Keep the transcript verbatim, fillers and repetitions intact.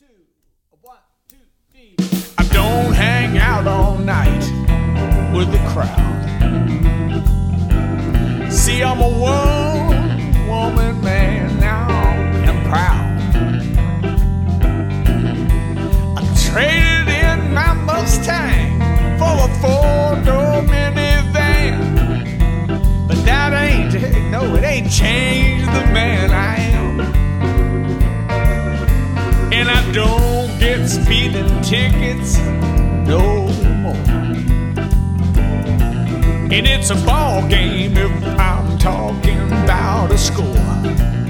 two, one, two, three. I don't hang out all night with the crowd. See, I'm a one woman man now and proud. I traded in my Mustang for a four-door minivan, but that ain't, no, it ain't changed the man I am. And I don't get speeding tickets no more. And it's a ball game if I'm talking about a score.